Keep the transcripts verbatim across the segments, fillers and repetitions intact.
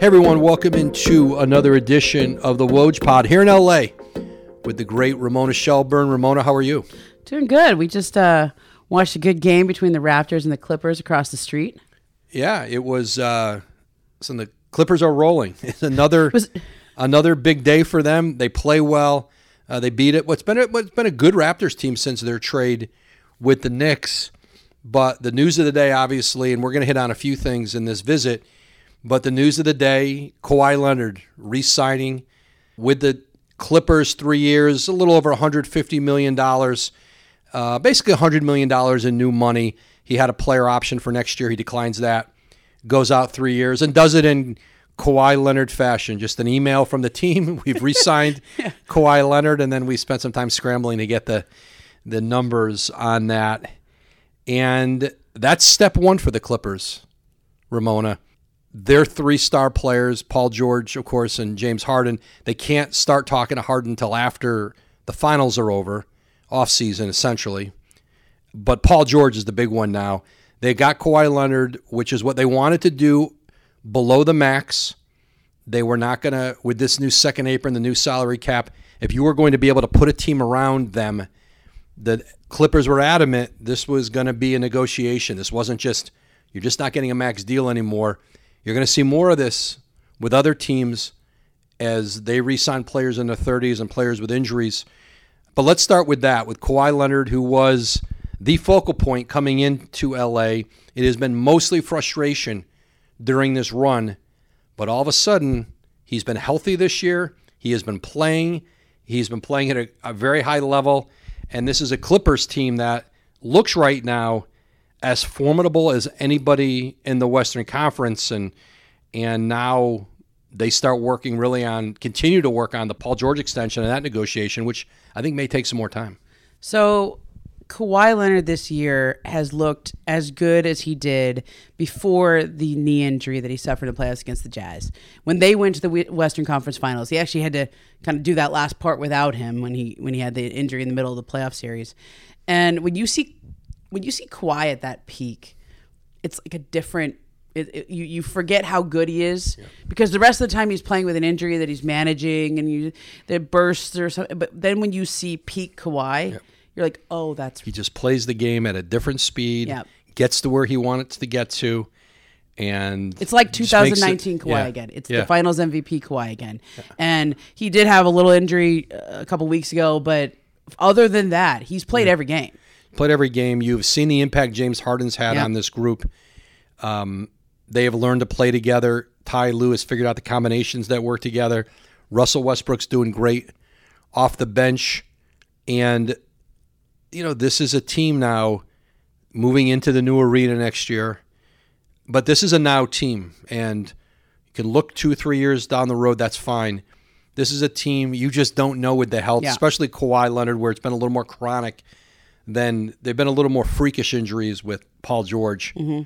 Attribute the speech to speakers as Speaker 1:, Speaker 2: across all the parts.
Speaker 1: Hey everyone, welcome into another edition of the Woj Pod here in L A with the great Ramona Shelburne. Ramona, how are you?
Speaker 2: Doing good. We just uh, watched a good game between the Raptors and the Clippers across the street.
Speaker 1: Yeah, it was. Uh, so the Clippers are rolling. It's another was, another big day for them. They play well. Uh, they beat it. What's been a, what's been a good Raptors team since their trade with the Knicks. But the news of the day, obviously, and we're going to hit on a few things in this visit. But the news of the day, Kawhi Leonard re-signing with the Clippers, three years, a little over one hundred fifty million dollars, uh, basically one hundred million dollars in new money. He had a player option for next year. He declines that, goes out three years, and does it in Kawhi Leonard fashion. Just an email from the team. We've re-signed yeah. Kawhi Leonard, and then we spent some time scrambling to get the the numbers on that. And that's step one for the Clippers, Ramona. Their three star players, Paul George, of course, and James Harden, they can't start talking to Harden until after the finals are over, off season essentially. But Paul George is the big one now. They got Kawhi Leonard, which is what they wanted to do below the max. They were not going to, with this new second apron, the new salary cap, if you were going to be able to put a team around them, the Clippers were adamant this was going to be a negotiation. This wasn't just, you're just not getting a max deal anymore. You're going to see more of this with other teams as they re-sign players in their thirties and players with injuries. But let's start with that, with Kawhi Leonard, who was the focal point coming into L A. It has been mostly frustration during this run, but all of a sudden, he's been healthy this year. He has been playing. He's been playing at a, a very high level, and this is a Clippers team that looks right now as formidable as anybody in the Western Conference, and and now they start working really on, continue to work on the Paul George extension and that negotiation, which I think may take some more time.
Speaker 2: So Kawhi Leonard this year has looked as good as he did before the knee injury that he suffered in the playoffs against the Jazz. When they went to the Western Conference Finals, he actually had to kind of do that last part without him when he when he had the injury in the middle of the playoff series. And when you see When you see Kawhi at that peak, it's like a different. It, it, you you forget how good he is yeah. because the rest of the time he's playing with an injury that he's managing and you the bursts or something. But then when you see peak Kawhi, yeah. you're like, oh, that's
Speaker 1: he just plays the game at a different speed.
Speaker 2: Yeah.
Speaker 1: Gets to where he wants to get to, and
Speaker 2: it's like twenty nineteen
Speaker 1: it,
Speaker 2: Kawhi
Speaker 1: yeah.
Speaker 2: again. It's
Speaker 1: yeah.
Speaker 2: the Finals M V P Kawhi again, yeah. and he did have a little injury a couple weeks ago, but other than that, he's played yeah. every game.
Speaker 1: Played every game. You've seen the impact James Harden's had yep. on this group. Um, they have learned to play together. Ty Lue has figured out the combinations that work together. Russell Westbrook's doing great off the bench. And, you know, this is a team now moving into the new arena next year. But this is a now team. And you can look two, three years down the road, that's fine. This is a team you just don't know with the health, yeah. especially Kawhi Leonard, where it's been a little more chronic. Then they've been a little more freakish injuries with Paul George.
Speaker 2: Mm-hmm.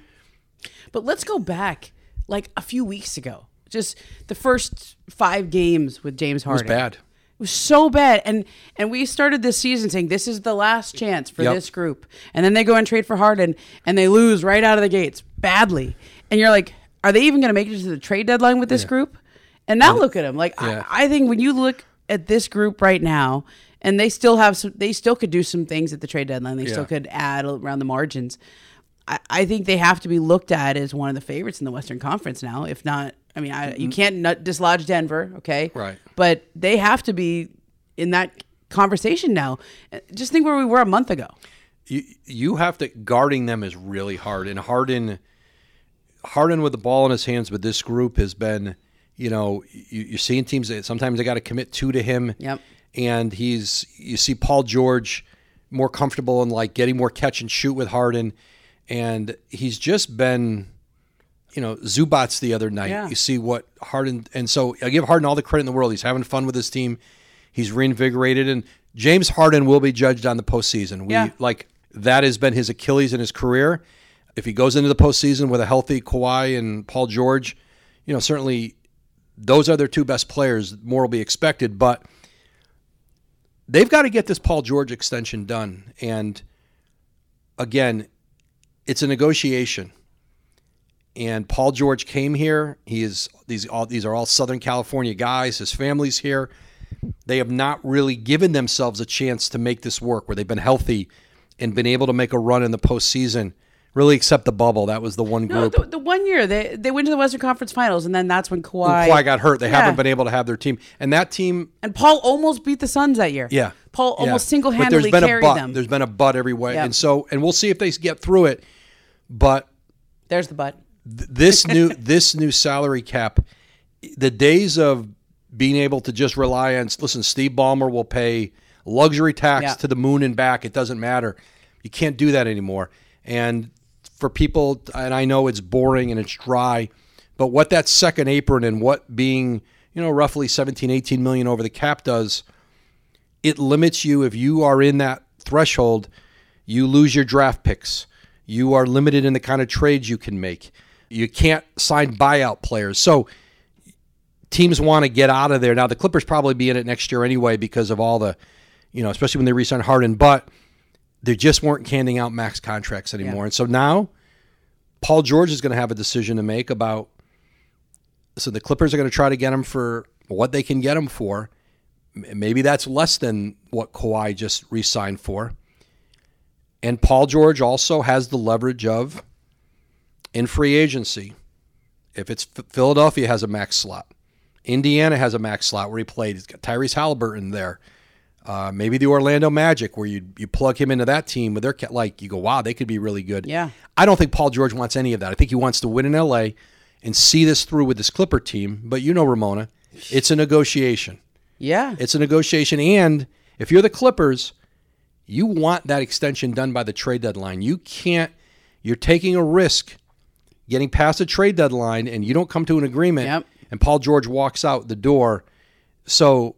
Speaker 2: But let's go back like a few weeks ago. Just the first five games with James Harden.
Speaker 1: It was bad.
Speaker 2: It was so bad. And and we started this season saying this is the last chance for yep. this group. And then they go and trade for Harden and they lose right out of the gates badly. And you're like, are they even going to make it to the trade deadline with this yeah. group? And now and, look at them. Like yeah. I, I think when you look at this group right now, and they still have some. They still could do some things at the trade deadline. They yeah. still could add around the margins. I, I think they have to be looked at as one of the favorites in the Western Conference now. If not, I mean, I, you can't not dislodge Denver, okay?
Speaker 1: Right.
Speaker 2: But they have to be in that conversation now. Just think where we were a month ago.
Speaker 1: You you have to guarding them is really hard, and Harden, Harden with the ball in his hands with this group has been, you know, you, you're seeing teams that sometimes they got to commit two to him.
Speaker 2: Yep.
Speaker 1: And he's, you see Paul George more comfortable in like getting more catch and shoot with Harden. And he's just been, you know, Zubats the other night. Yeah. You see what Harden, and so I give Harden all the credit in the world. He's having fun with his team. He's reinvigorated. And James Harden will be judged on the postseason. We
Speaker 2: yeah.
Speaker 1: like that has been his Achilles in his career. If he goes into the postseason with a healthy Kawhi and Paul George, you know, certainly those are their two best players. More will be expected, but they've got to get this Paul George extension done. And again, it's a negotiation. And Paul George came here. He is these all these are all Southern California guys. His family's here. They have not really given themselves a chance to make this work where they've been healthy and been able to make a run in the postseason. Really, except the bubble. That was the one group.
Speaker 2: No, the, the one year they they went to the Western Conference Finals, and then that's when Kawhi
Speaker 1: Kawhi got hurt. They
Speaker 2: yeah.
Speaker 1: haven't been able to have their team, and that team.
Speaker 2: And Paul almost beat the Suns that year.
Speaker 1: Yeah,
Speaker 2: Paul
Speaker 1: yeah.
Speaker 2: almost single-handedly
Speaker 1: but there's been
Speaker 2: carried
Speaker 1: a but.
Speaker 2: them.
Speaker 1: There's been a but every way,
Speaker 2: Yep.
Speaker 1: and so and we'll see if they get through it. But
Speaker 2: there's the but.
Speaker 1: th- this new this new salary cap, the days of being able to just rely on listen, Steve Ballmer will pay luxury tax
Speaker 2: Yeah.
Speaker 1: to the moon and back. It doesn't matter. You can't do that anymore, and. For people, and I know it's boring and it's dry, but what that second apron and what being, you know, roughly seventeen, eighteen million over the cap does, it limits you. If you are in that threshold, you lose your draft picks. You are limited in the kind of trades you can make. You can't sign buyout players. So teams want to get out of there. Now, the Clippers probably be in it next year anyway because of all the, you know, especially when they re-sign Harden, but they just weren't handing out max contracts anymore. Yeah. And so now Paul George is going to have a decision to make about, so the Clippers are going to try to get him for what they can get him for. Maybe that's less than what Kawhi just re-signed for. And Paul George also has the leverage of, in free agency, if it's Philadelphia has a max slot. Indiana has a max slot where he played. He's got Tyrese Halliburton there. Uh, maybe the Orlando Magic, where you you plug him into that team with their like you go, wow, they could be really good.
Speaker 2: Yeah,
Speaker 1: I don't think Paul George wants any of that. I think he wants to win in L A and see this through with this Clipper team. But you know, Ramona, it's a negotiation.
Speaker 2: Yeah,
Speaker 1: it's a negotiation, and if you're the Clippers, you want that extension done by the trade deadline. You can't. You're taking a risk getting past the trade deadline, and you don't come to an agreement.
Speaker 2: Yep.
Speaker 1: And Paul George walks out the door. So.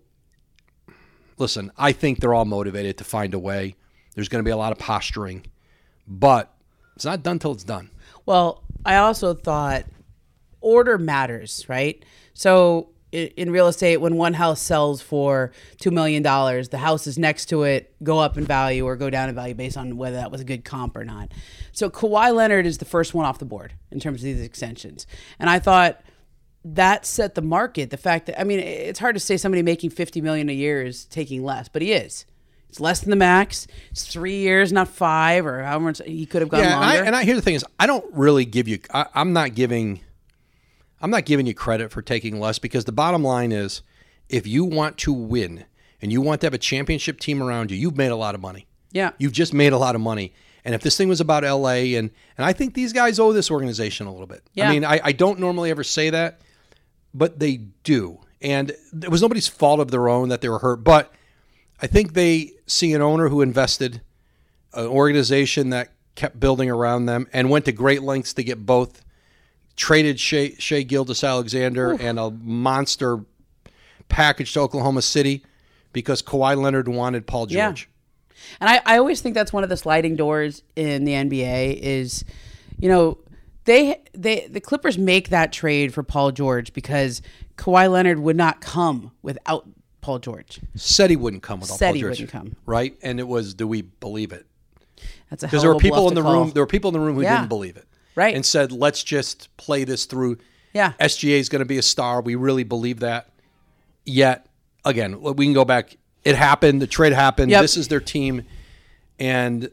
Speaker 1: Listen, I think they're all motivated to find a way. There's going to be a lot of posturing, but it's not done till it's done.
Speaker 2: Well, I also thought order matters, right? So in real estate, when one house sells for two million dollars, the houses next to it go up in value or go down in value based on whether that was a good comp or not. So Kawhi Leonard is the first one off the board in terms of these extensions. And I thought, that set the market. The fact that, I mean, it's hard to say somebody making fifty million dollars a year is taking less, but he is. It's less than the max. It's three years, not five, or however much he could have gone
Speaker 1: yeah,
Speaker 2: longer.
Speaker 1: And I, and I hear the thing is, I don't really give you. I, I'm not giving. I'm not giving you credit for taking less because the bottom line is, if you want to win and you want to have a championship team around you, you've made a lot of money.
Speaker 2: Yeah,
Speaker 1: you've just made a lot of money. And if this thing was about L A, and and I think these guys owe this organization a little bit.
Speaker 2: Yeah.
Speaker 1: I mean, I, I don't normally ever say that. But they do. And it was nobody's fault of their own that they were hurt. But I think they see an owner who invested, an organization that kept building around them and went to great lengths to get both, traded Shea, Shea Gilgeous-Alexander and a monster package to Oklahoma City because Kawhi Leonard wanted Paul George.
Speaker 2: Yeah. And I, I always think that's one of the sliding doors in the N B A is, you know, They they the Clippers make that trade for Paul George because Kawhi Leonard would not come without Paul George.
Speaker 1: Said he wouldn't come without
Speaker 2: Said
Speaker 1: Paul
Speaker 2: he
Speaker 1: George.
Speaker 2: wouldn't come.
Speaker 1: Right? And it was, do we believe it?
Speaker 2: That's a
Speaker 1: because
Speaker 2: hell
Speaker 1: there
Speaker 2: of
Speaker 1: were
Speaker 2: a
Speaker 1: people
Speaker 2: bluff
Speaker 1: in
Speaker 2: to
Speaker 1: the
Speaker 2: call.
Speaker 1: room. There were people in the room who
Speaker 2: Yeah.
Speaker 1: didn't believe it,
Speaker 2: right?
Speaker 1: And said, "Let's just play this through."
Speaker 2: Yeah,
Speaker 1: S G A is going to be a star. We really believe that. Yet again, we can go back. It happened. The trade happened.
Speaker 2: Yep.
Speaker 1: This is their team, and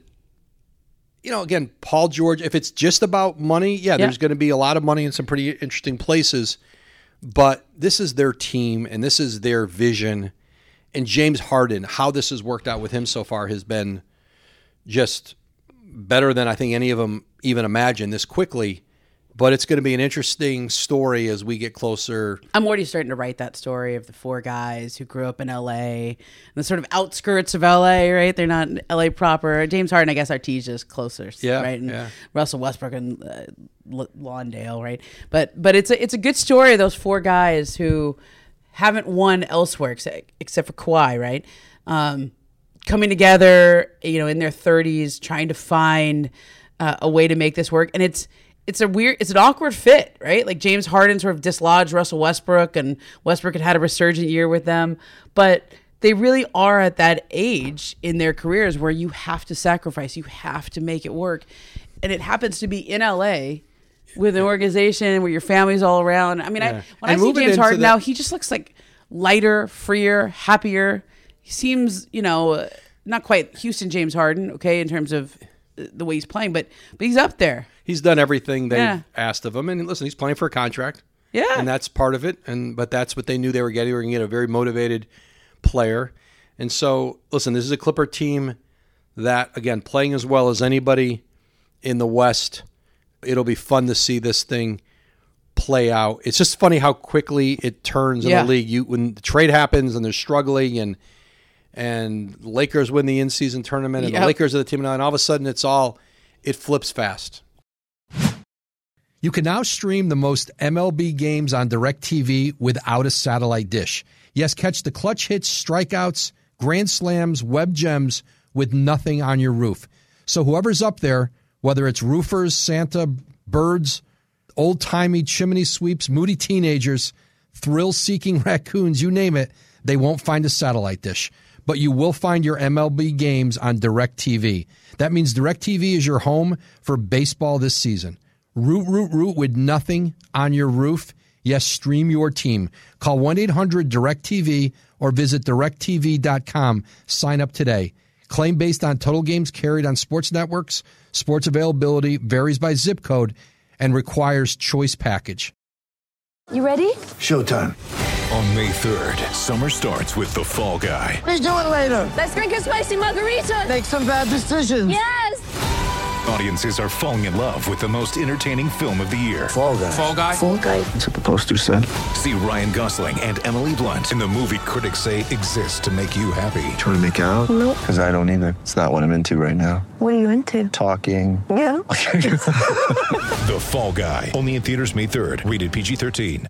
Speaker 1: you know, again, Paul George. If it's just about money, yeah,
Speaker 2: Yep.
Speaker 1: there's going to be a lot of money in some pretty interesting places. But this is their team, and this is their vision. And James Harden, how this has worked out with him so far has been just better than I think any of them even imagined this quickly. But it's going to be an interesting story as we get closer.
Speaker 2: I'm already starting to write that story of the four guys who grew up in L A, the sort of outskirts of L A, right? They're not L A proper. James Harden, I guess Artesia's closer,
Speaker 1: Yeah,
Speaker 2: right? And
Speaker 1: yeah.
Speaker 2: Russell Westbrook and uh, L- Lawndale, right? But but it's a, it's a good story, those four guys who haven't won elsewhere except, except for Kawhi, right? Um, coming together, you know, in their thirties, trying to find uh, a way to make this work. And it's It's a weird, it's an awkward fit, right? Like James Harden sort of dislodged Russell Westbrook, and Westbrook had had a resurgent year with them. But they really are at that age in their careers where you have to sacrifice, you have to make it work. And it happens to be in L A, with an organization where your family's all around. I mean,
Speaker 1: Yeah.
Speaker 2: I when
Speaker 1: And
Speaker 2: I see
Speaker 1: moving
Speaker 2: James
Speaker 1: into
Speaker 2: Harden
Speaker 1: the-
Speaker 2: now, he just looks like lighter, freer, happier. He seems, you know, not quite Houston James Harden, okay, in terms of the way he's playing, but but he's up there.
Speaker 1: He's done everything they've
Speaker 2: Yeah.
Speaker 1: asked of him, and listen, he's playing for a contract.
Speaker 2: Yeah.
Speaker 1: And that's part of it. And but that's what they knew they were getting. They were going to get a very motivated player. And so, listen, this is a Clipper team that, again, playing as well as anybody in the West. It'll be fun to see this thing play out. It's just funny how quickly it turns in
Speaker 2: Yeah.
Speaker 1: the league. You when the trade happens and they're struggling, and and Lakers win the in-season tournament, and
Speaker 2: Yep.
Speaker 1: the Lakers are the team now, and all of a sudden it's all it flips fast. You can now stream the most M L B games on DirecTV without a satellite dish. Yes, catch the clutch hits, strikeouts, grand slams, web gems with nothing on your roof. So whoever's up there, whether it's roofers, Santa, birds, old-timey chimney sweeps, moody teenagers, thrill-seeking raccoons, you name it, they won't find a satellite dish. But you will find your M L B games on DirecTV. That means DirecTV is your home for baseball this season. Root, root, root with nothing on your roof. Yes, stream your team. Call one eight hundred direct T V or visit direct T V dot com. Sign up today. Claim based on total games carried on sports networks. Sports availability varies by zip code and requires choice package.
Speaker 3: You ready?
Speaker 4: Showtime.
Speaker 5: On May third, summer starts with The Fall Guy.
Speaker 4: Let's do it later.
Speaker 3: Let's drink a spicy margarita.
Speaker 4: Make some bad decisions.
Speaker 3: Yes!
Speaker 5: Audiences are falling in love with the most entertaining film of the year.
Speaker 4: Fall guy.
Speaker 5: Fall Guy.
Speaker 3: Fall guy.
Speaker 4: That's what the poster said.
Speaker 5: See Ryan Gosling and Emily Blunt in the movie critics say exists to make you happy.
Speaker 4: Trying to make it out?
Speaker 3: Nope.
Speaker 4: Because I don't either. It's not what I'm into right now.
Speaker 3: What are you into?
Speaker 4: Talking.
Speaker 3: Yeah.
Speaker 5: The Fall Guy. Only in theaters May third. Rated P G thirteen.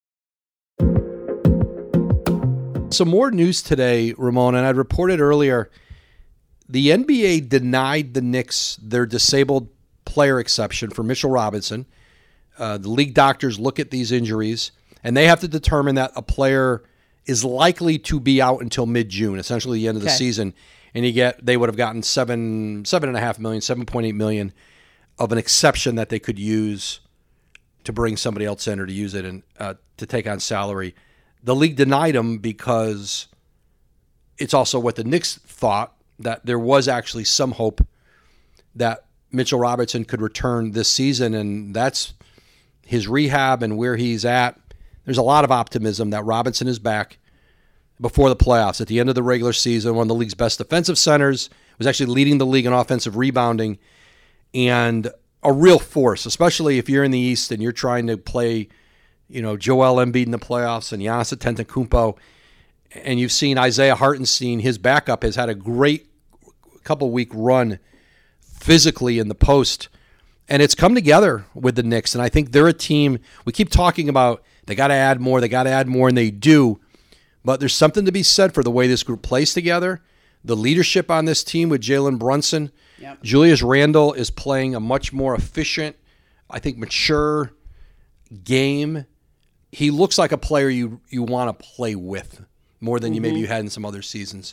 Speaker 1: Some more news today, Ramon, and I'd reported earlier, the N B A denied the Knicks their disabled player exception for Mitchell Robinson. Uh, the league doctors look at these injuries, and they have to determine that a player is likely to be out until mid-June, essentially the end of the
Speaker 2: Okay.
Speaker 1: season. And you get they would have gotten seven, seven and a half million, seven point eight million of an exception that they could use to bring somebody else in or to use it and uh, to take on salary. The league denied them because it's also what the Knicks thought, that there was actually some hope that Mitchell Robinson could return this season, and that's his rehab and where he's at. There's a lot of optimism that Robinson is back before the playoffs. At the end of the regular season, one of the league's best defensive centers, was actually leading the league in offensive rebounding, and a real force, especially if you're in the East and you're trying to play, you know, Joel Embiid in the playoffs and Giannis Antetokounmpo. And you've seen Isaiah Hartenstein, his backup, has had a great couple week run physically in the post. And it's come together with the Knicks. And I think they're a team, we keep talking about they got to add more, they got to add more, and they do. But there's something to be said for the way this group plays together. The leadership on this team with Jalen Brunson.
Speaker 2: Yep.
Speaker 1: Julius Randle is playing a much more efficient, I think, mature game. He looks like a player you you want to play with more than you maybe you had in some other seasons.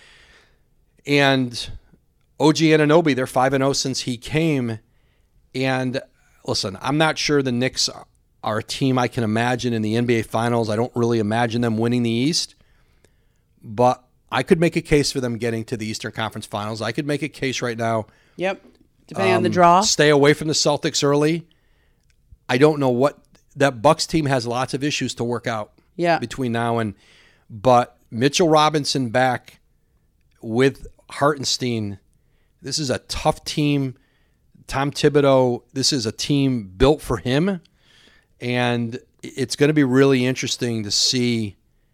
Speaker 1: And O G Anunoby, they're five and oh since he came. And listen, I'm not sure the Knicks are a team I can imagine in the N B A Finals. I don't really imagine them winning the East. But I could make a case for them getting to the Eastern Conference Finals. I could make a case right now.
Speaker 2: Yep. Depending
Speaker 1: um,
Speaker 2: on the draw.
Speaker 1: Stay away from the Celtics early. I don't know what that Bucks team has lots of issues to work out
Speaker 2: Yeah.
Speaker 1: between now and but Mitchell Robinson back with Hartenstein. This is a tough team. Tom Thibodeau, this is a team built for him. And it's going to be really interesting to see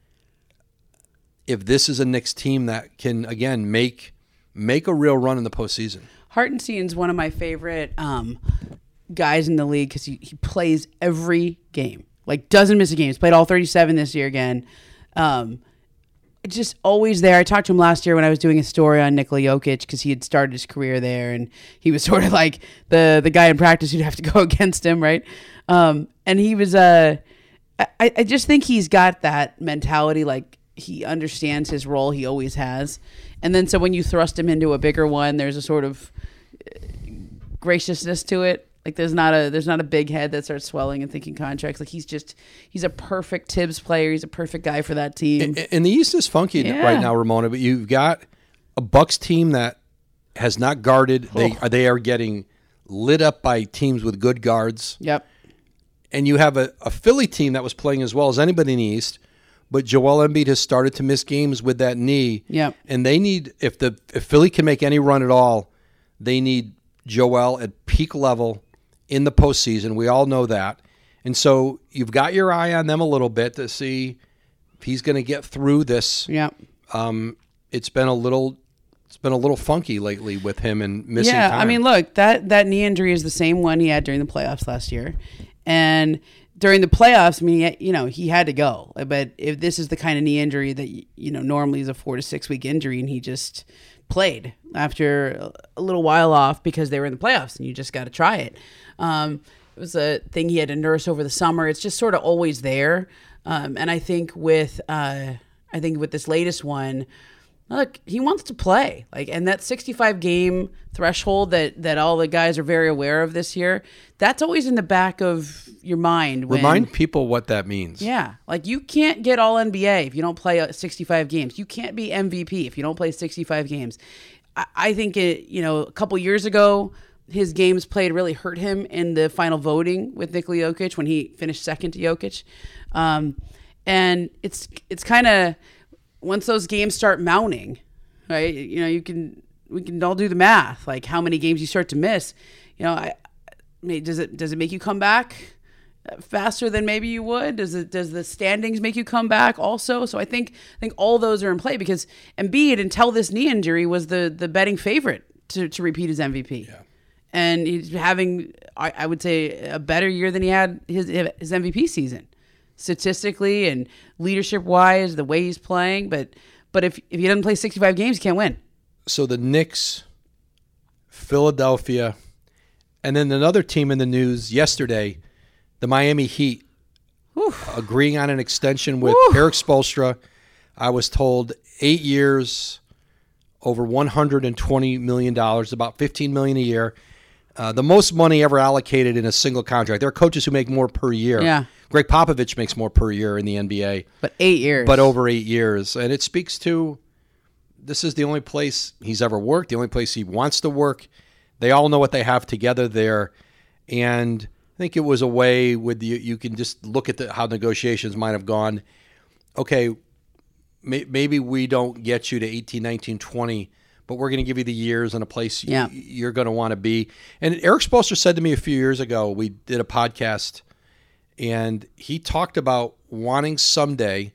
Speaker 1: if this is a Knicks team that can, again, make make a real run in the postseason.
Speaker 2: Hartenstein's one of my favorite um, guys in the league because he, he plays every game. Like, doesn't miss a game. He's played all thirty-seven this year again. Um, just always there. I talked to him last year when I was doing a story on Nikola Jokic because he had started his career there, and he was sort of like the the guy in practice who'd have to go against him, right? Um, and he was uh, I, I just think he's got that mentality, like he understands his role. He always has. And then so when you thrust him into a bigger one, there's a sort of graciousness to it. Like there's not a there's not a big head that starts swelling and thinking contracts. Like he's just he's a perfect Tibbs player. He's a perfect guy for that team.
Speaker 1: And, and the East is funky
Speaker 2: Yeah.
Speaker 1: right now, Ramona. But you've got a Bucks team that has not guarded. They
Speaker 2: Oh.
Speaker 1: they are getting lit up by teams with good guards.
Speaker 2: Yep.
Speaker 1: And you have a, a Philly team that was playing as well as anybody in the East. But Joel Embiid has started to miss games with that knee.
Speaker 2: Yep.
Speaker 1: And they need if the if Philly can make any run at all, they need Joel at peak level in the postseason. We all know that. And so you've got your eye on them a little bit to see if he's going to get through this.
Speaker 2: Yep.
Speaker 1: Um, it's been a little it's been a little funky lately with him and missing
Speaker 2: Yeah,
Speaker 1: time.
Speaker 2: I mean, look, that that knee injury is the same one he had during the playoffs last year, and during the playoffs, I mean, you know, he had to go. But if this is the kind of knee injury that you know normally is a four to six week injury, and he just played after a little while off because they were in the playoffs, and you just got to try it. Um, it was a thing he had to nurse over the summer. It's just sort of always there, um, and I think with uh, I think with this latest one. Look, he wants to play. Like, and that sixty-five game threshold that, that all the guys are very aware of this year, that's always in the back of your mind. When,
Speaker 1: Remind people what that means.
Speaker 2: Yeah. Like, you can't get all N B A if you don't play sixty-five games. You can't be M V P if you don't play sixty-five games. I, I think, it, you know, a couple years ago, his games played really hurt him in the final voting with Nikola Jokic when he finished second to Jokic. Um, and it's it's kind of... Once those games start mounting, right? You know, you can we can all do the math, like how many games you start to miss. You know, I, I mean, does it does it make you come back faster than maybe you would? Does it does the standings make you come back also? So I think I think all those are in play because Embiid until this knee injury was the the betting favorite to, to repeat his M V P.
Speaker 1: Yeah.
Speaker 2: And he's having I, I would say a better year than he had his his M V P season. Statistically and leadership wise, the way he's playing, but but if if he doesn't play sixty-five games, he can't win.
Speaker 1: So the Knicks, Philadelphia, and then another team in the news yesterday, the Miami Heat,
Speaker 2: Oof.
Speaker 1: agreeing on an extension with
Speaker 2: Oof.
Speaker 1: Eric Spoelstra. I was told eight years, over one hundred twenty million dollars, about fifteen million dollars a year. Uh, the most money ever allocated in a single contract. There are coaches who make more per year.
Speaker 2: Yeah.
Speaker 1: Greg Popovich makes more per year in the N B A.
Speaker 2: But eight years.
Speaker 1: But over eight years. And it speaks to this is the only place he's ever worked, the only place he wants to work. They all know what they have together there. And I think it was a way with you, you can just look at the, how negotiations might have gone. Okay, may, maybe we don't get you to eighteen, nineteen, twenty, but we're going to give you the years and a place
Speaker 2: yeah.
Speaker 1: y- you're going to want to be. And Eric Spoelstra said to me a few years ago, we did a podcast, and he talked about wanting someday,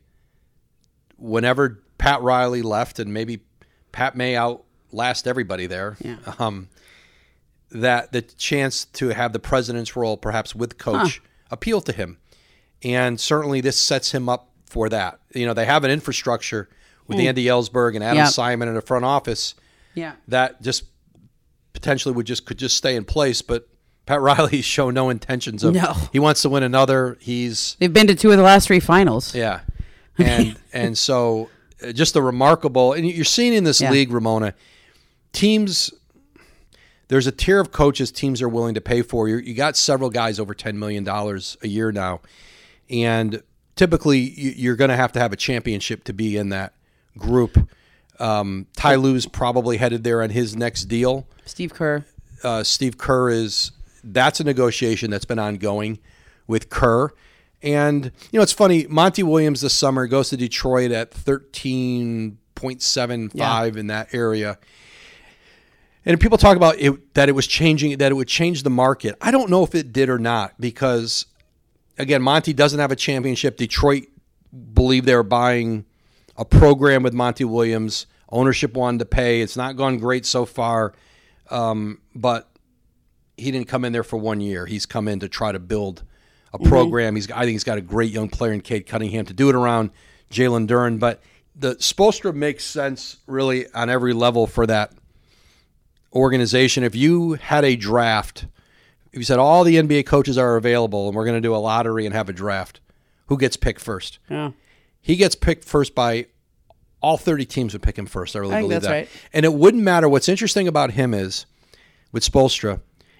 Speaker 1: whenever Pat Riley left, and maybe Pat may outlast everybody there,
Speaker 2: yeah.
Speaker 1: um, that the chance to have the president's role, perhaps with coach, huh. appeal to him. And certainly this sets him up for that. You know, they have an infrastructure with mm. Andy Ellsberg and Adam
Speaker 2: yep.
Speaker 1: Simon in the front office
Speaker 2: yeah.
Speaker 1: that just potentially would just could just stay in place. But Pat Riley's shown no intentions of.
Speaker 2: No.
Speaker 1: He wants to win another. He's
Speaker 2: they've been to two of the last three finals.
Speaker 1: Yeah, and and so uh, just a remarkable. And you're seeing in this
Speaker 2: yeah.
Speaker 1: league, Ramona, teams. There's a tier of coaches teams are willing to pay for. You you got several guys over ten million dollars a year now, and typically you're going to have to have a championship to be in that group. Um, Ty Lue's probably headed there on his next deal.
Speaker 2: Steve Kerr.
Speaker 1: Uh, Steve Kerr is, that's a negotiation that's been ongoing with Kerr. And, you know, it's funny, Monty Williams this summer goes to Detroit at thirteen point seven five yeah. in that area. And people talk about it, that it was changing, that it would change the market. I don't know if it did or not because, again, Monty doesn't have a championship. Detroit believed they were buying a program with Monty Williams. Ownership wanted to pay. It's not gone great so far, um, but he didn't come in there for one year. He's come in to try to build a program. Mm-hmm. He's, I think he's got a great young player in Cade Cunningham to do it around Jalen Duren. But the Spoelstra makes sense really on every level for that organization. If you had a draft, if you said all the N B A coaches are available and we're going to do a lottery and have a draft, who gets picked first?
Speaker 2: Yeah.
Speaker 1: He gets picked first by all thirty teams would pick him first. I really
Speaker 2: I think
Speaker 1: believe
Speaker 2: that's
Speaker 1: that.
Speaker 2: Right.
Speaker 1: And it wouldn't matter. What's interesting about him is, with Spoelstra,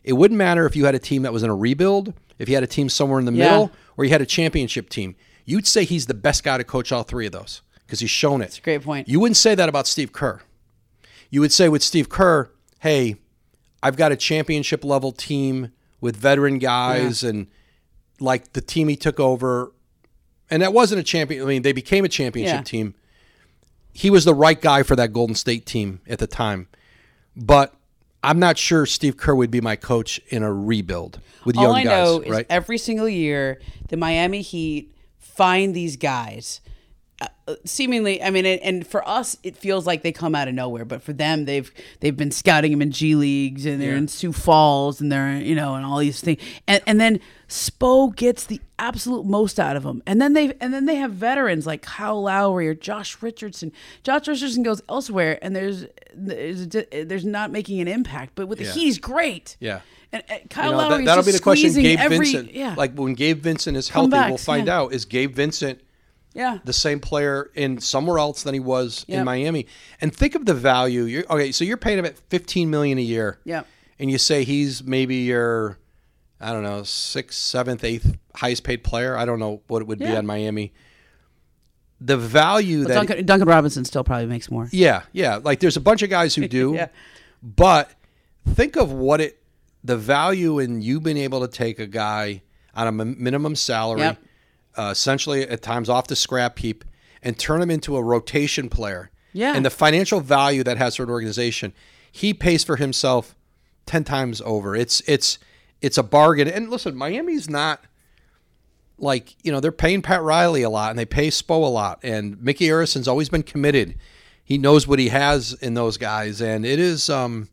Speaker 1: it wouldn't matter if you had a team that was in a rebuild, if you had a team somewhere in the
Speaker 2: Yeah.
Speaker 1: middle, or you had a championship team. You'd say he's the best guy to coach all three of those because he's shown it.
Speaker 2: That's a great point.
Speaker 1: You wouldn't say that about Steve Kerr. You would say with Steve Kerr, hey, I've got a championship level team with veteran guys
Speaker 2: Yeah.
Speaker 1: and like the team he took over. And that wasn't a champion. I mean, they became a championship
Speaker 2: Yeah.
Speaker 1: team. He was the right guy for that Golden State team at the time. But I'm not sure Steve Kerr would be my coach in a rebuild with
Speaker 2: All
Speaker 1: young
Speaker 2: I
Speaker 1: guys.
Speaker 2: know
Speaker 1: right?
Speaker 2: is every single year the Miami Heat find these guys. Uh, seemingly, I mean, and, and for us, it feels like they come out of nowhere. But for them, they've they've been scouting them in G leagues, and they're
Speaker 1: Yeah.
Speaker 2: in Sioux Falls, and they're you know, and all these things. And and then Spo gets the absolute most out of them. And then they and then they have veterans like Kyle Lowry or Josh Richardson. Josh Richardson goes elsewhere, and there's there's, there's not making an impact. But with the
Speaker 1: Yeah.
Speaker 2: Heat, he's great.
Speaker 1: Yeah.
Speaker 2: And, and Kyle
Speaker 1: You know,
Speaker 2: Lowry
Speaker 1: that, that'll
Speaker 2: is
Speaker 1: be
Speaker 2: just
Speaker 1: the question.
Speaker 2: squeezing
Speaker 1: Gabe
Speaker 2: every,
Speaker 1: Vincent,
Speaker 2: yeah,
Speaker 1: like when Gabe Vincent is healthy, we'll
Speaker 2: Comebacks,
Speaker 1: find
Speaker 2: yeah.
Speaker 1: out. Is Gabe Vincent
Speaker 2: yeah.
Speaker 1: the same player in somewhere else than he was in
Speaker 2: Yep.
Speaker 1: Miami? And think of the value. You're, okay, so you're paying him at fifteen million dollars a year.
Speaker 2: Yeah.
Speaker 1: And you say he's maybe your, I don't know, sixth, seventh, eighth highest paid player. I don't know what it would be
Speaker 2: Yeah.
Speaker 1: on Miami. The value
Speaker 2: Well,
Speaker 1: that
Speaker 2: Duncan, Duncan Robinson still probably makes more.
Speaker 1: yeah, yeah. Like there's a bunch of guys who do.
Speaker 2: Yeah.
Speaker 1: But think of what it, the value in you being able to take a guy on a mi- minimum salary,
Speaker 2: Yep.
Speaker 1: uh, essentially at times off the scrap heap, and turn him into a rotation player.
Speaker 2: Yeah.
Speaker 1: And the financial value that has for an organization, he pays for himself ten times over. It's it's it's a bargain. And listen, Miami's not like, you know, they're paying Pat Riley a lot and they pay Spo a lot. And Mickey Harrison's always been committed. He knows what he has in those guys. And it is, um,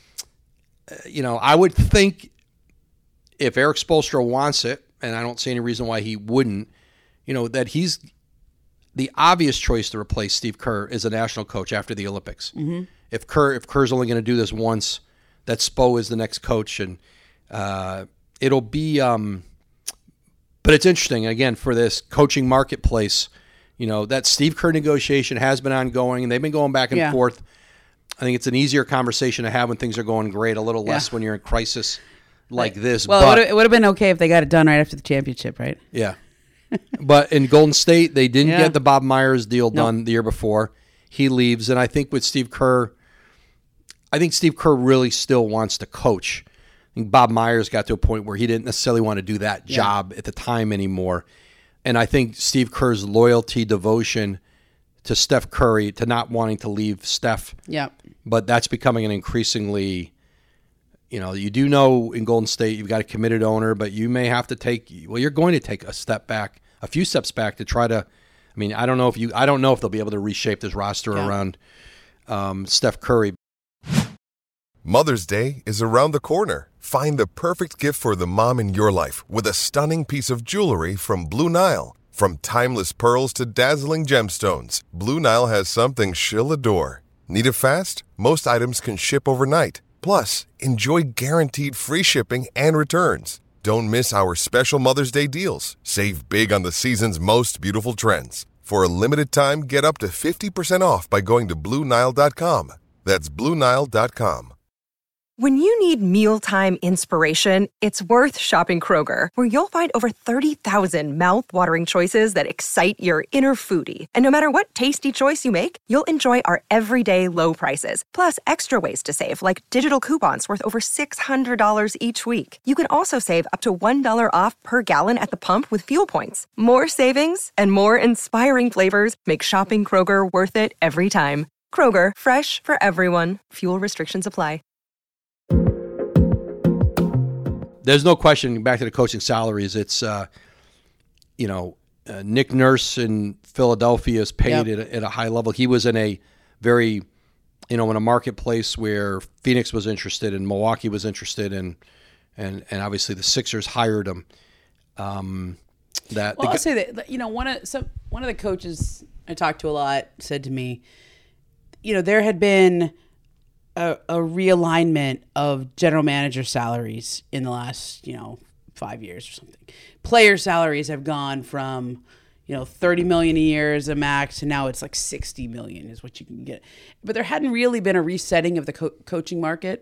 Speaker 1: you know, I would think if Eric Spoelstra wants it, and I don't see any reason why he wouldn't, you know, that he's the obvious choice to replace Steve Kerr as a national coach after the Olympics. Mm-hmm. If Kerr, if Kerr's only going to do this once, that Spo is the next coach, and uh, it'll be. Um, but it's interesting again for this coaching marketplace. You know that Steve Kerr negotiation has been ongoing, and they've been going back and
Speaker 2: Yeah.
Speaker 1: forth. I think it's an easier conversation to have when things are going great, a little less
Speaker 2: Yeah.
Speaker 1: when you're in crisis like this.
Speaker 2: Well,
Speaker 1: but,
Speaker 2: it would have been okay if they got it done right after the championship, right?
Speaker 1: yeah. But in Golden State, they didn't
Speaker 2: Yeah.
Speaker 1: get the Bob Myers deal
Speaker 2: No.
Speaker 1: done the year before. He leaves. And I think with Steve Kerr, I think Steve Kerr really still wants to coach. I think Bob Myers got to a point where he didn't necessarily want to do that
Speaker 2: Yeah.
Speaker 1: job at the time anymore. And I think Steve Kerr's loyalty, devotion to Steph Curry, to not wanting to leave Steph,
Speaker 2: Yeah.
Speaker 1: but that's becoming an increasingly, you know, you do know in Golden State you've got a committed owner, but you may have to take, well, you're going to take a step back, a few steps back to try to, I mean, I don't know if you, I don't know if they'll be able to reshape this roster
Speaker 2: Yeah.
Speaker 1: around um, Steph Curry.
Speaker 6: Mother's Day is around the corner. Find the perfect gift for the mom in your life with a stunning piece of jewelry from Blue Nile. From timeless pearls to dazzling gemstones, Blue Nile has something she'll adore. Need it fast? Most items can ship overnight. Plus, enjoy guaranteed free shipping and returns. Don't miss our special Mother's Day deals. Save big on the season's most beautiful trends. For a limited time, get up to fifty percent off by going to Blue Nile dot com. That's Blue Nile dot com.
Speaker 7: When you need mealtime inspiration, it's worth shopping Kroger, where you'll find over thirty thousand mouth-watering choices that excite your inner foodie. And no matter what tasty choice you make, you'll enjoy our everyday low prices, plus extra ways to save, like digital coupons worth over six hundred dollars each week. You can also save up to one dollar off per gallon at the pump with fuel points. More savings and more inspiring flavors make shopping Kroger worth it every time. Kroger, fresh for everyone. Fuel restrictions apply.
Speaker 1: There's no question, back to the coaching salaries, it's, uh, you know, uh, Nick Nurse in Philadelphia is paid
Speaker 2: Yep.
Speaker 1: at, a, at a high level. He was in a very, you know, in a marketplace where Phoenix was interested and Milwaukee was interested, and and and obviously the Sixers hired him. Um, that
Speaker 2: Well,
Speaker 1: the
Speaker 2: I'll
Speaker 1: guy-
Speaker 2: say that you know one of some one of the coaches I talked to a lot said to me, you know, there had been a, a realignment of general manager salaries in the last you know five years or something. Player salaries have gone from you know thirty million a year as a max, and now it's like sixty million is what you can get. But there hadn't really been a resetting of the co- coaching market.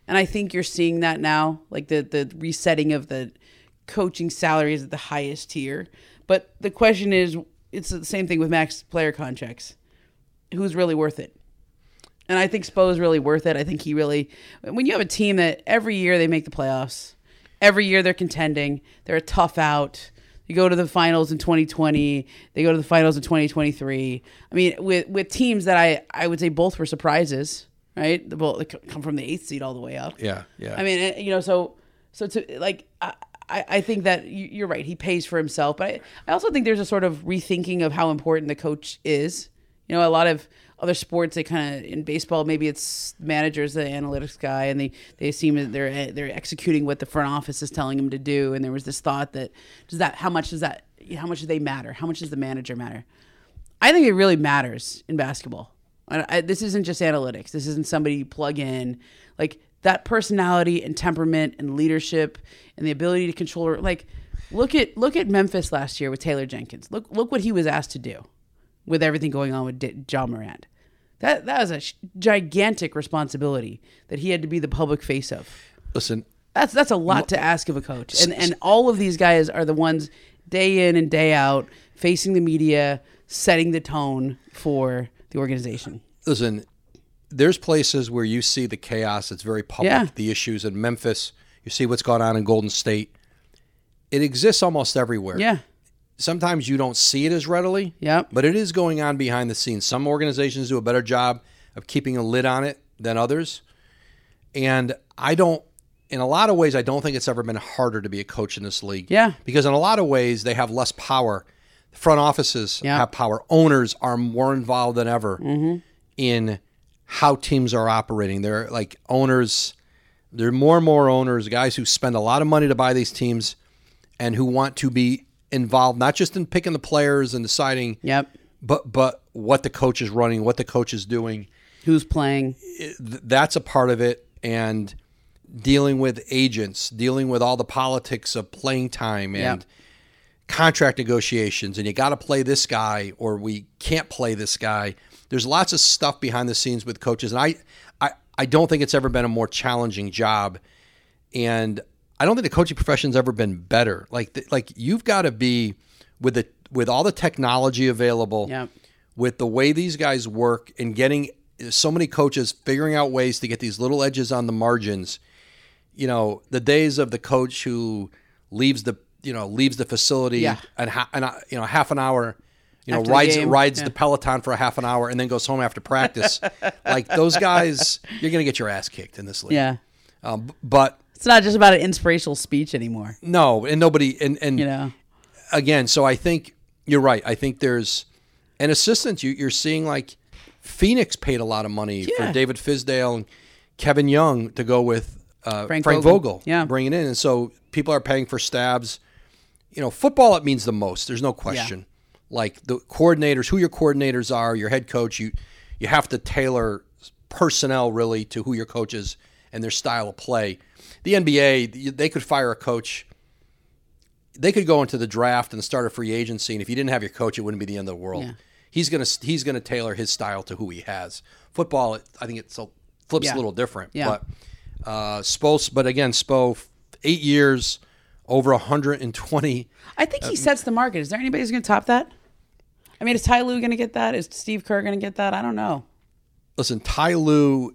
Speaker 2: And I think you're seeing that now, like the the resetting of the coaching salaries at the highest tier. But the question is, it's the same thing with max player contracts. Who's really worth it? And I think Spo is really worth it. I think he really, when you have a team that every year they make the playoffs, every year they're contending, they're a tough out. You go to the finals in twenty twenty, they go to the finals in twenty twenty-three. I mean, with with teams that I, I would say both were surprises, right? The both come from the eighth seed all the way up.
Speaker 1: Yeah, yeah.
Speaker 2: I mean, you know, so so to like, I, I think that you're right. He pays for himself, but I, I also think there's a sort of rethinking of how important the coach is. You know, a lot of other sports, they kind of, in baseball, maybe it's managers, the analytics guy, and they, they seem that they're they're executing what the front office is telling them to do. And there was this thought that, does that, how much does that, how much do they matter? How much does the manager matter? I think it really matters in basketball. I, I, this isn't just analytics. This isn't somebody you plug in. Like, that personality and temperament and leadership and the ability to control, like, look at look at Memphis last year with Taylor Jenkins. Look look what he was asked to do with everything going on with D- John Morant. That that was a sh- gigantic responsibility that he had to be the public face of.
Speaker 1: Listen,
Speaker 2: that's that's a lot to ask of a coach, and and all of these guys are the ones day in and day out facing the media, setting the tone for the organization.
Speaker 1: Listen, there's places where you see the chaos. It's very public.
Speaker 2: Yeah.
Speaker 1: The issues in Memphis. You see what's going on in Golden State. It exists almost everywhere.
Speaker 2: Yeah.
Speaker 1: Sometimes you don't see it as readily,
Speaker 2: Yep.
Speaker 1: but it is going on behind the scenes. Some organizations do a better job of keeping a lid on it than others. And I don't, in a lot of ways, I don't think it's ever been harder to be a coach in this league.
Speaker 2: Yeah.
Speaker 1: Because in a lot of ways, they have less power. Front offices
Speaker 2: Yep.
Speaker 1: have power. Owners are more involved than ever
Speaker 2: Mm-hmm.
Speaker 1: in how teams are operating. They're like owners, there are more and more owners, guys who spend a lot of money to buy these teams and who want to be involved, not just in picking the players and deciding,
Speaker 2: Yep.
Speaker 1: but but what the coach is running, what the coach is doing.
Speaker 2: Who's playing?
Speaker 1: It, that's a part of it. And dealing with agents, dealing with all the politics of playing time and
Speaker 2: Yep.
Speaker 1: contract negotiations, and you got to play this guy or we can't play this guy. There's lots of stuff behind the scenes with coaches, and I, I, I don't think it's ever been a more challenging job. And I don't think the coaching profession's ever been better. Like, the, like you've got to be with the with all the technology available,
Speaker 2: Yep.
Speaker 1: with the way these guys work, and getting so many coaches figuring out ways to get these little edges on the margins. You know, the days of the coach who leaves the you know leaves the facility
Speaker 2: Yeah.
Speaker 1: and, ha- and you know half an hour. You know,
Speaker 2: After the
Speaker 1: rides
Speaker 2: game,
Speaker 1: rides
Speaker 2: yeah.
Speaker 1: the Peloton for a half an hour and then goes home after practice. Like those guys, you're going to get your ass kicked in this league.
Speaker 2: Yeah.
Speaker 1: Um, but
Speaker 2: It's not just about an inspirational speech anymore.
Speaker 1: no, and nobody, and, and
Speaker 2: You know.
Speaker 1: again, so I think you're right. I think there's an assistant. You, you're seeing like Phoenix paid a lot of money
Speaker 2: Yeah.
Speaker 1: for David Fizdale and Kevin Young to go with uh,
Speaker 2: Frank
Speaker 1: Frank,
Speaker 2: Vogel.
Speaker 1: Vogel,
Speaker 2: Yeah.
Speaker 1: bringing in. And so people are paying for stabs. You know, football, it means the most. There's no question. Like the coordinators, who your coordinators are, your head coach, you you have to tailor personnel really to who your coach is and their style of play. The N B A, they could fire a coach. They could go into the draft and start a free agency, and if you didn't have your coach, it wouldn't be the end of the world.
Speaker 2: Yeah.
Speaker 1: He's gonna he's gonna tailor his style to who he has. Football, I think it's a, flips
Speaker 2: Yeah.
Speaker 1: a little different.
Speaker 2: Yeah.
Speaker 1: But uh, Spo, but again, Spo, eight years, over one hundred twenty.
Speaker 2: I think he sets the market. Is there anybody who's going to top that? I mean, is Ty Lue going to get that? Is Steve Kerr going to get that? I don't know.
Speaker 1: Listen, Ty Lue,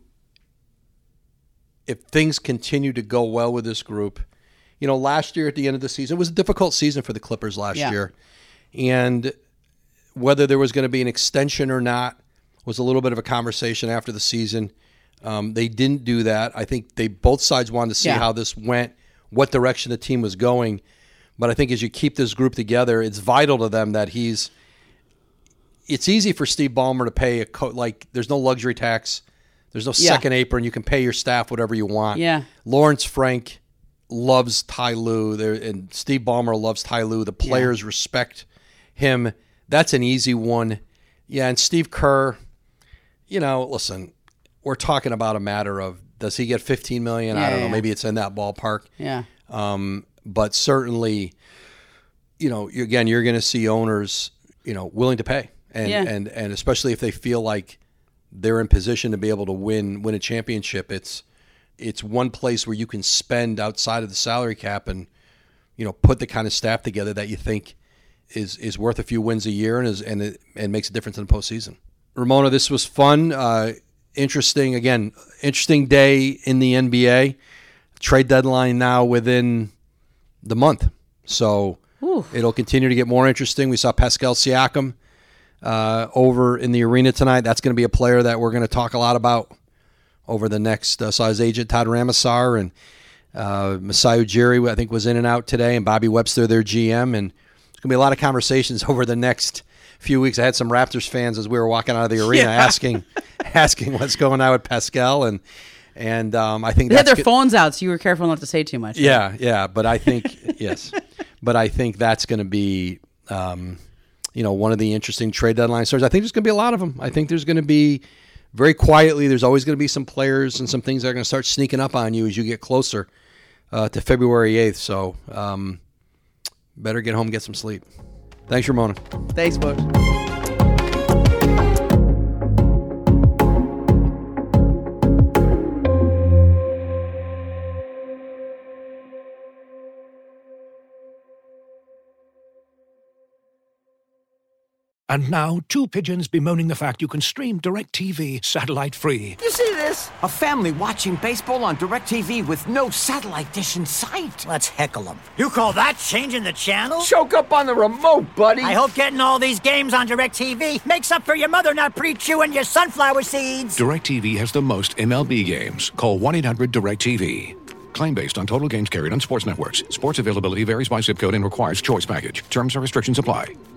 Speaker 1: if things continue to go well with this group, you know, last year at the end of the season, it was a difficult season for the Clippers last
Speaker 2: Yeah.
Speaker 1: year. And whether there was going to be an extension or not was a little bit of a conversation after the season. Um, they didn't do that. I think they both sides wanted to see
Speaker 2: Yeah.
Speaker 1: how this went, what direction the team was going. But I think as you keep this group together, it's vital to them that he's – it's easy for Steve Ballmer to pay a co- – like there's no luxury tax. There's no
Speaker 2: Yeah.
Speaker 1: second apron. You can pay your staff whatever you want.
Speaker 2: Yeah.
Speaker 1: Lawrence Frank loves Ty Lue, there, and Steve Ballmer loves Ty Lue. The players respect him. That's an easy one. Yeah, and Steve Kerr, you know, listen, we're talking about a matter of does he get fifteen million dollars? I
Speaker 2: Yeah,
Speaker 1: don't know.
Speaker 2: yeah.
Speaker 1: Maybe it's in that ballpark.
Speaker 2: Yeah.
Speaker 1: Um, but certainly, you know, you- again, you're going to see owners, you know, willing to pay, and
Speaker 2: Yeah.
Speaker 1: and and especially if they feel like they're in position to be able to win win a championship. It's it's one place where you can spend outside of the salary cap and, you know, put the kind of staff together that you think is is worth a few wins a year and is and it and makes a difference in the postseason. Ramona, this was fun, uh, interesting. Again, interesting day in the N B A. Trade deadline now within the month, so Ooh. It'll continue to get more interesting. We saw Pascal Siakam uh, over in the arena tonight. That's going to be a player that we're going to talk a lot about over the next. Uh, saw his agent Todd Ramasar and uh, Masai Ujiri, I think, was in and out today, and Bobby Webster, their G M, and there's going to be a lot of conversations over the next few weeks. I had some Raptors fans as we were walking out of the arena yeah. asking asking what's going on with Pascal, and and um, I think
Speaker 2: they
Speaker 1: that's
Speaker 2: had their
Speaker 1: good.
Speaker 2: phones out, so you were careful not to say too much. Right?
Speaker 1: Yeah, yeah, but I think yes, but I think that's going to be um, you know one of the interesting trade deadline stories. I think there's going to be a lot of them. I think there's going to be very quietly. There's always going to be some players and some things that are going to start sneaking up on you as you get closer uh, to February eighth. So um, better get home, and get some sleep. Thanks, Ramona.
Speaker 2: Thanks, folks.
Speaker 5: And now, two pigeons bemoaning the fact you can stream DirecTV satellite-free.
Speaker 8: You see this? A family watching baseball on DirecTV with no satellite dish in sight.
Speaker 9: Let's heckle them. You call that changing the channel?
Speaker 8: Choke up on the remote, buddy.
Speaker 9: I hope getting all these games on DirecTV makes up for your mother not pre-chewing your sunflower seeds.
Speaker 5: DirecTV has the most M L B games. Call one eight hundred direct T V. Claim based on total games carried on sports networks. Sports availability varies by zip code and requires choice package. Terms and restrictions apply.